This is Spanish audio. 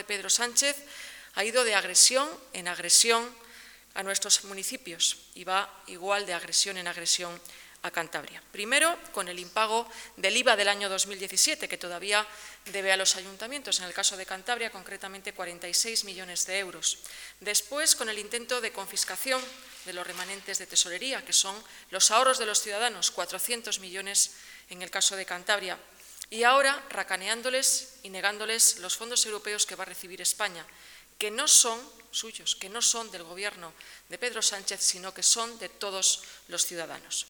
de Pedro Sánchez ha ido de agresión en agresión a nuestros municipios y va igual de agresión en agresión a Cantabria. Primero, con el impago del IVA del año 2017, que todavía debe a los ayuntamientos, en el caso de Cantabria, concretamente 46 millones de euros. Después, con el intento de confiscación de los remanentes de tesorería, que son los ahorros de los ciudadanos, 400 millones en el caso de Cantabria. Y ahora, racaneándoles y negándoles los fondos europeos que va a recibir España, que no son suyos, que no son del Gobierno de Pedro Sánchez, sino que son de todos los ciudadanos.